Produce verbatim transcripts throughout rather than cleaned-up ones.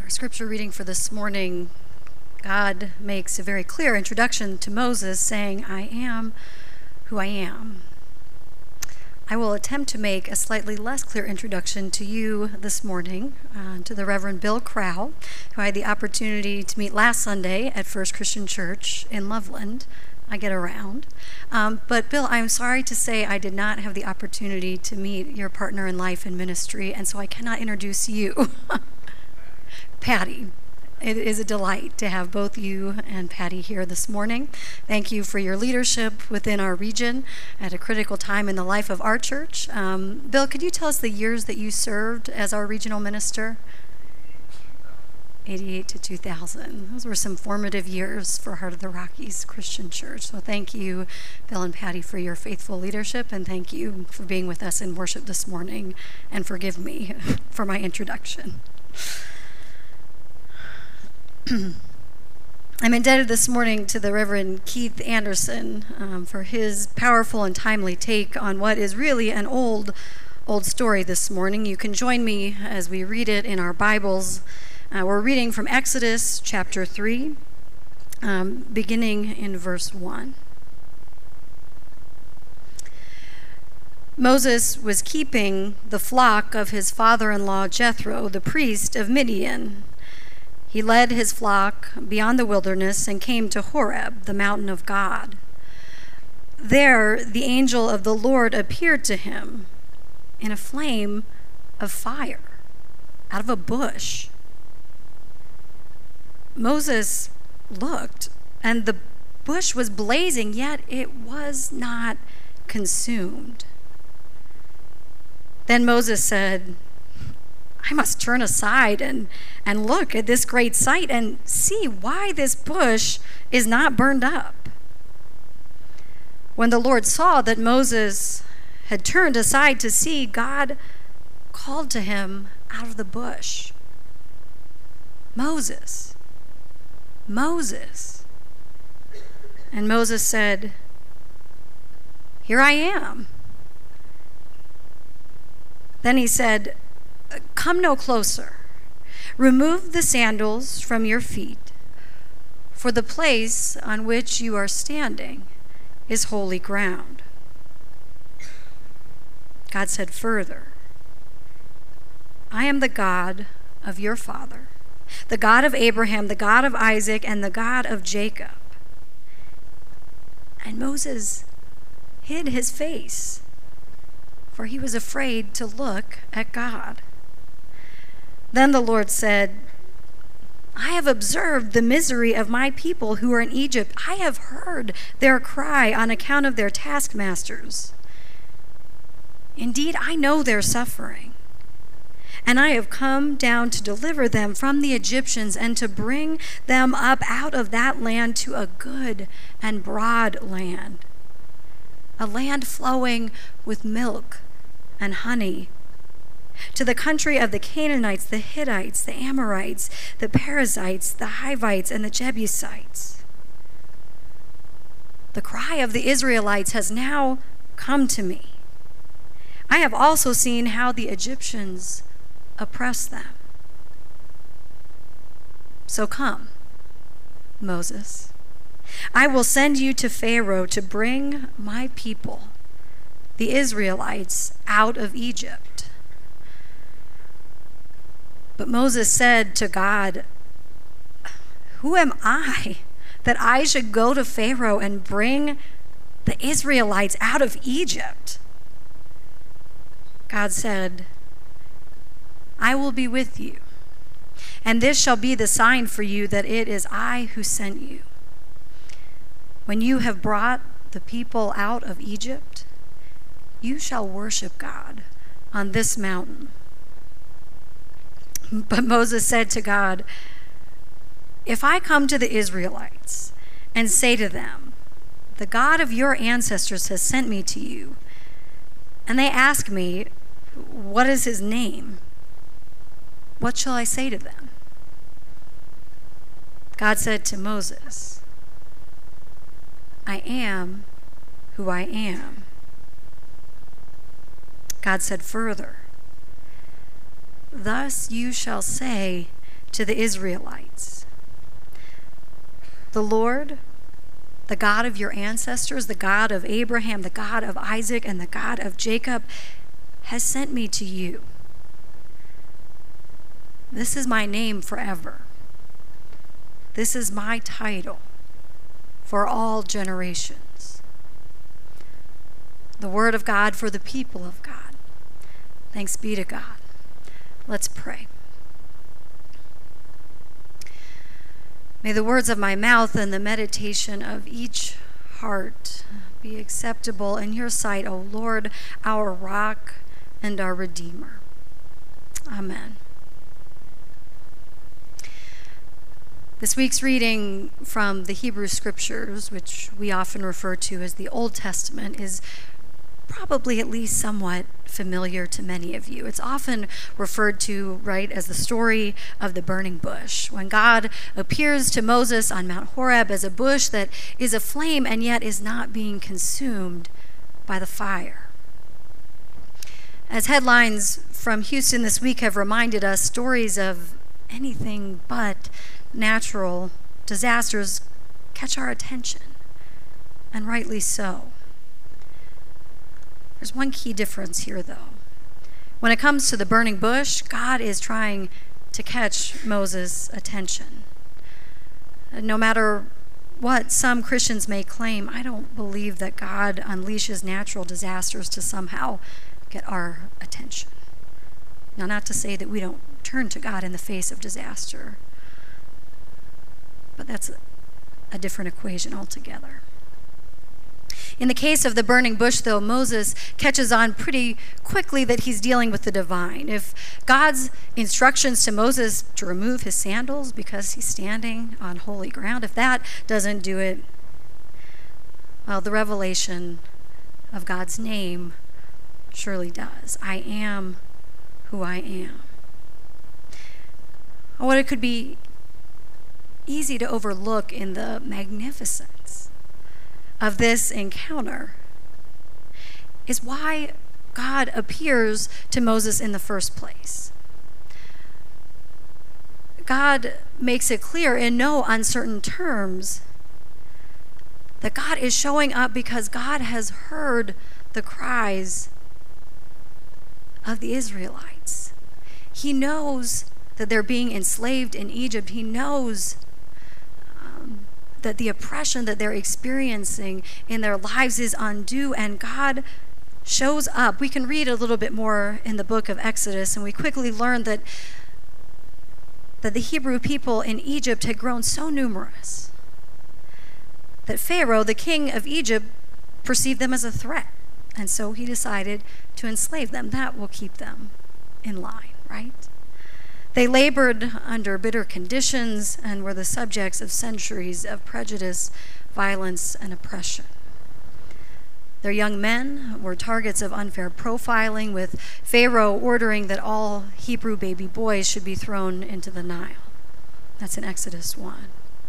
Our scripture reading for this morning, God makes a very clear introduction to Moses, saying, I am who I am. I will attempt to make a slightly less clear introduction to you this morning, uh, to the Reverend Bill Crowell, who I had the opportunity to meet last Sunday at First Christian Church in Loveland. I get around. Um, but Bill, I'm sorry to say I did not have the opportunity to meet your partner in life and ministry, and so I cannot introduce you. Patty. It is a delight to have both you and Patty here this morning. Thank you for your leadership within our region at a critical time in the life of our church. Um, Bill, could you tell us the years that you served as our regional minister? eighty-eight to two thousand. Those were some formative years for Heart of the Rockies Christian Church. So thank you, Bill and Patty, for your faithful leadership, and thank you for being with us in worship this morning, and forgive me for my introduction. I'm indebted this morning to the Reverend Keith Anderson um, for his powerful and timely take on what is really an old, old story this morning. You can join me as we read it in our Bibles. Uh, we're reading from Exodus chapter three, um, beginning in verse one. Moses was keeping the flock of his father-in-law Jethro, the priest of Midian. He led his flock beyond the wilderness and came to Horeb, the mountain of God. There, the angel of the Lord appeared to him in a flame of fire out of a bush. Moses looked, and the bush was blazing, yet it was not consumed. Then Moses said, I must turn aside and, and look at this great sight and see why this bush is not burned up. When the Lord saw that Moses had turned aside to see, God called to him out of the bush, Moses, Moses. And Moses said, Here I am. Then he said, Come no closer. Remove the sandals from your feet, for the place on which you are standing is holy ground. God said further, I am the God of your father, the God of Abraham, the God of Isaac, and the God of Jacob. And Moses hid his face, for he was afraid to look at God. Then the Lord said, I have observed the misery of my people who are in Egypt. I have heard their cry on account of their taskmasters. Indeed, I know their suffering, and I have come down to deliver them from the Egyptians and to bring them up out of that land to a good and broad land, a land flowing with milk and honey, to the country of the Canaanites, the Hittites, the Amorites, the Perizzites, the Hivites, and the Jebusites. The cry of the Israelites has now come to me. I have also seen how the Egyptians oppress them. So come, Moses. I will send you to Pharaoh to bring my people, the Israelites, out of Egypt. But Moses said to God, Who am I that I should go to Pharaoh and bring the Israelites out of Egypt? God said, I will be with you, and this shall be the sign for you that it is I who sent you. When you have brought the people out of Egypt, you shall worship God on this mountain. But Moses said to God, If I come to the Israelites and say to them, The God of your ancestors has sent me to you, and they ask me, What is his name? What shall I say to them? God said to Moses, I am who I am. God said further, Thus you shall say to the Israelites. The Lord, the God of your ancestors, the God of Abraham, the God of Isaac, and the God of Jacob, has sent me to you. This is my name forever. This is my title for all generations. The word of God for the people of God. Thanks be to God. Let's pray. May the words of my mouth and the meditation of each heart be acceptable in your sight, O Lord, our rock and our Redeemer. Amen. This week's reading from the Hebrew Scriptures, which we often refer to as the Old Testament, is probably at least somewhat familiar to many of you. It's often referred to, right, as the story of the burning bush, when God appears to Moses on Mount Horeb as a bush that is aflame and yet is not being consumed by the fire. As headlines from Houston this week have reminded us, stories of anything but natural disasters catch our attention, and rightly so. There's one key difference here, though. When it comes to the burning bush, God is trying to catch Moses' attention. No matter what some Christians may claim, I don't believe that God unleashes natural disasters to somehow get our attention. Now, not to say that we don't turn to God in the face of disaster, but that's a different equation altogether. In the case of the burning bush, though, Moses catches on pretty quickly that he's dealing with the divine. If God's instructions to Moses to remove his sandals because he's standing on holy ground, if that doesn't do it, well, the revelation of God's name surely does. I am who I am. What it could be easy to overlook in the magnificence of this encounter is why God appears to Moses in the first place. God makes it clear in no uncertain terms that God is showing up because God has heard the cries of the Israelites. He knows that they're being enslaved in Egypt. He knows um, that the oppression that they're experiencing in their lives is undue, and God shows up. We can read a little bit more in the book of Exodus, and we quickly learn that, that the Hebrew people in Egypt had grown so numerous that Pharaoh, the king of Egypt, perceived them as a threat, and so he decided to enslave them. That will keep them in line, right? They labored under bitter conditions and were the subjects of centuries of prejudice, violence, and oppression. Their young men were targets of unfair profiling, with Pharaoh ordering that all Hebrew baby boys should be thrown into the Nile. That's in Exodus one.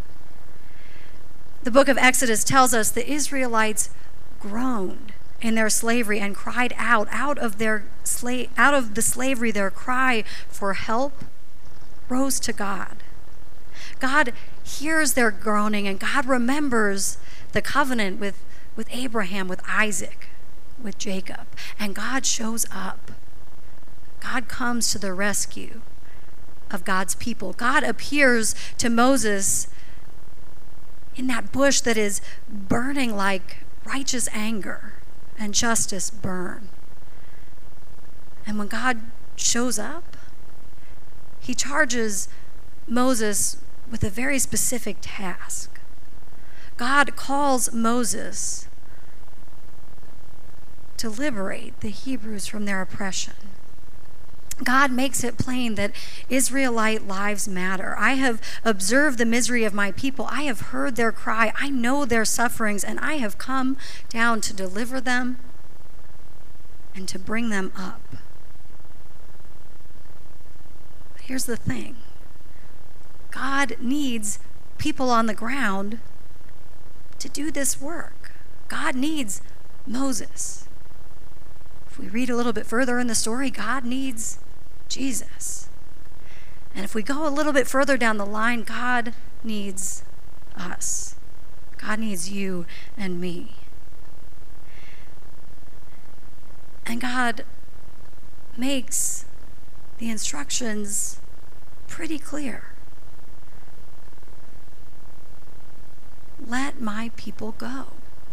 The book of Exodus tells us the Israelites groaned in their slavery and cried out out of their sla- out of the slavery. Their cry for help rose to God. God hears their groaning, and God remembers the covenant with, with Abraham, with Isaac, with Jacob, and God shows up. God comes to the rescue of God's people. God appears to Moses in that bush that is burning like righteous anger and justice burn. And when God shows up, he charges Moses with a very specific task. God calls Moses to liberate the Hebrews from their oppression. God makes it plain that Israelite lives matter. I have observed the misery of my people. I have heard their cry. I know their sufferings, and I have come down to deliver them and to bring them up. But here's the thing. God needs people on the ground to do this work. God needs Moses. If we read a little bit further in the story, God needs Jesus. And if we go a little bit further down the line, God needs us. God needs you and me. And God makes the instructions pretty clear. Let my people go.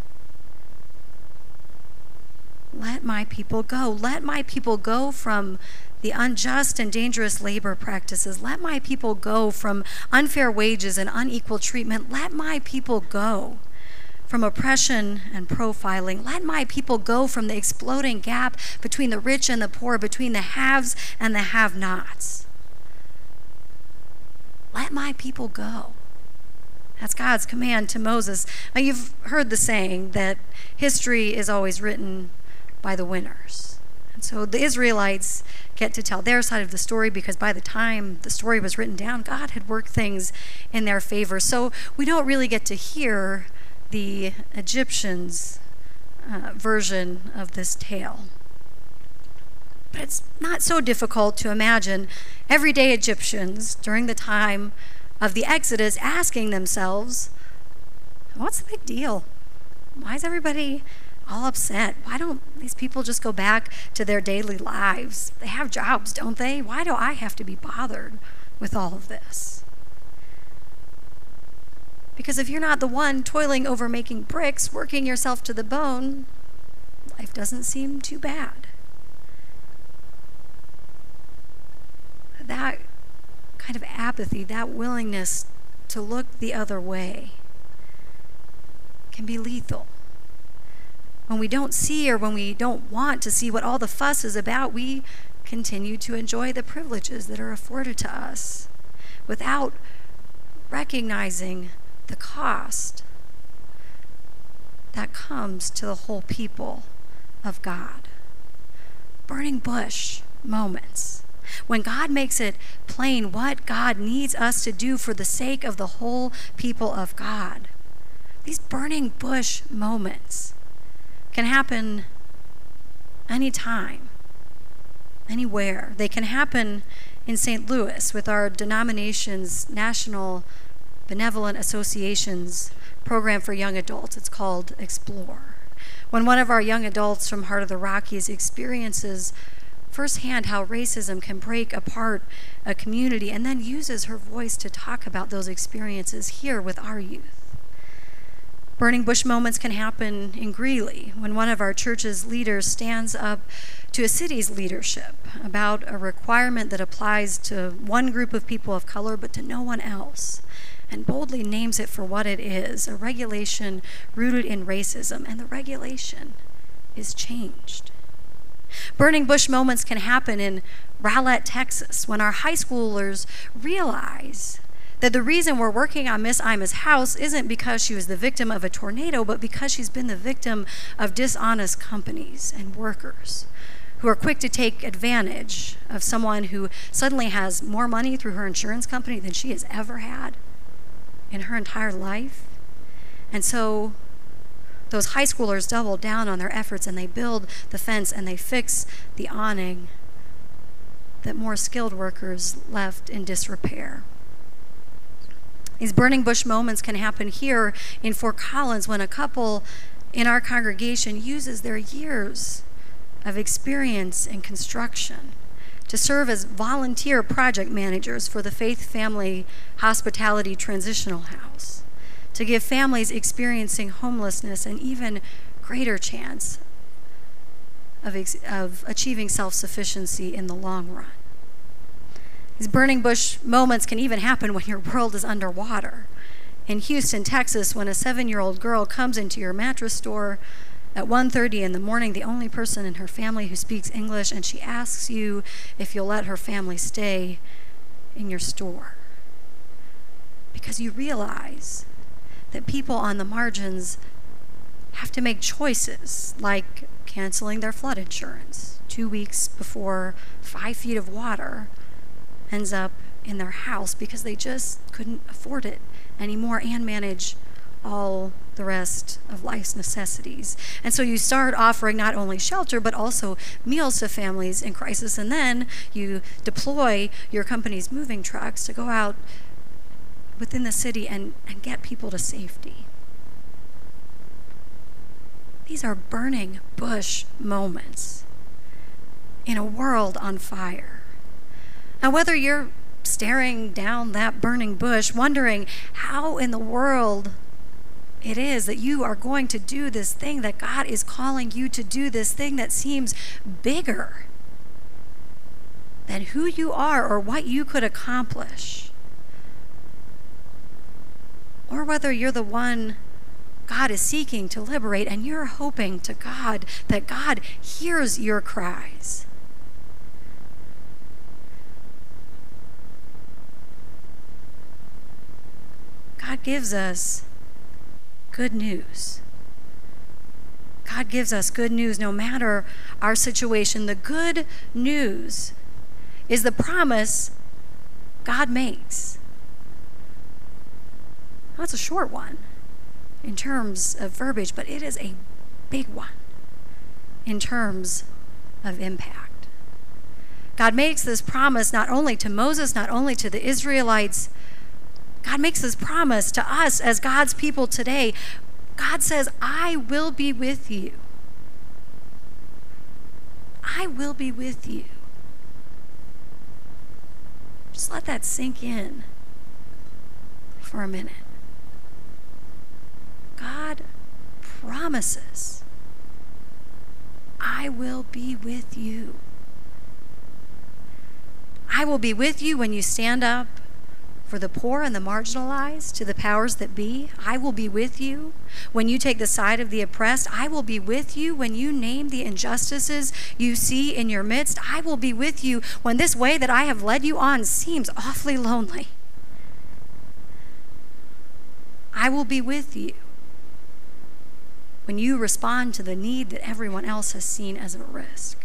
Let my people go. Let my people go from the unjust and dangerous labor practices. Let my people go from unfair wages and unequal treatment. Let my people go from oppression and profiling. Let my people go from the exploding gap between the rich and the poor, between the haves and the have-nots. Let my people go. That's God's command to Moses. Now, you've heard the saying that history is always written by the winners. And so the Israelites get to tell their side of the story because by the time the story was written down, God had worked things in their favor. So we don't really get to hear the Egyptians' uh, version of this tale. But it's not so difficult to imagine everyday Egyptians during the time of the Exodus asking themselves, what's the big deal? Why is everybody all upset? Why don't these people just go back to their daily lives? They have jobs, don't they? Why do I have to be bothered with all of this? Because if you're not the one toiling over making bricks, working yourself to the bone, life doesn't seem too bad. That kind of apathy, that willingness to look the other way can be lethal. When we don't see or when we don't want to see what all the fuss is about, we continue to enjoy the privileges that are afforded to us without recognizing the cost that comes to the whole people of God. Burning bush moments. When God makes it plain what God needs us to do for the sake of the whole people of God. These burning bush moments can happen anytime, anywhere. They can happen in Saint Louis with our denomination's National Benevolent Association's program for young adults. It's called Explore. When one of our young adults from Heart of the Rockies experiences firsthand how racism can break apart a community and then uses her voice to talk about those experiences here with our youth. Burning bush moments can happen in Greeley when one of our church's leaders stands up to a city's leadership about a requirement that applies to one group of people of color but to no one else, and boldly names it for what it is, a regulation rooted in racism, and the regulation is changed. Burning bush moments can happen in Rowlett, Texas, when our high schoolers realize that the reason we're working on Miss Ima's house isn't because she was the victim of a tornado, but because she's been the victim of dishonest companies and workers who are quick to take advantage of someone who suddenly has more money through her insurance company than she has ever had in her entire life. And so those high schoolers double down on their efforts and they build the fence and they fix the awning that more skilled workers left in disrepair. These burning bush moments can happen here in Fort Collins when a couple in our congregation uses their years of experience in construction to serve as volunteer project managers for the Faith Family Hospitality Transitional House, to give families experiencing homelessness an even greater chance of, ex- of achieving self-sufficiency in the long run. These burning bush moments can even happen when your world is underwater. In Houston, Texas, when a seven-year-old girl comes into your mattress store at one thirty in the morning, the only person in her family who speaks English, and she asks you if you'll let her family stay in your store. Because you realize that people on the margins have to make choices, like canceling their flood insurance two weeks before five feet of water ends up in their house because they just couldn't afford it anymore and manage all the rest of life's necessities. And so you start offering not only shelter, but also meals to families in crisis. And then you deploy your company's moving trucks to go out within the city and, and get people to safety. These are burning bush moments in a world on fire. Now, whether you're staring down that burning bush, wondering how in the world it is that you are going to do this thing that God is calling you to do, this thing that seems bigger than who you are or what you could accomplish. Or whether you're the one God is seeking to liberate and you're hoping to God that God hears your cries. God gives us good news. God gives us good news no matter our situation. The good news is the promise God makes. That's a short one in terms of verbiage, but it is a big one in terms of impact. God makes this promise not only to Moses, not only to the Israelites. God makes this promise to us as God's people today. God says, I will be with you. I will be with you. Just let that sink in for a minute. God promises, I will be with you. I will be with you when you stand up for the poor and the marginalized to the powers that be. I will be with you when you take the side of the oppressed. I will be with you when you name the injustices you see in your midst. I will be with you when this way that I have led you on seems awfully lonely. I will be with you when you respond to the need that everyone else has seen as a risk.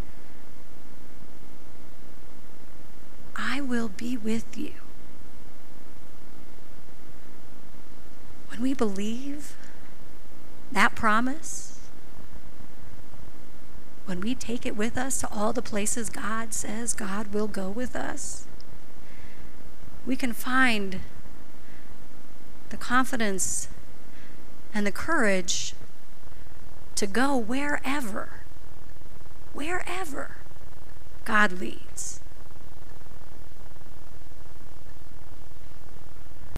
I will be with you. When we believe that promise, when we take it with us to all the places God says God will go with us, we can find the confidence and the courage to go wherever, wherever God leads.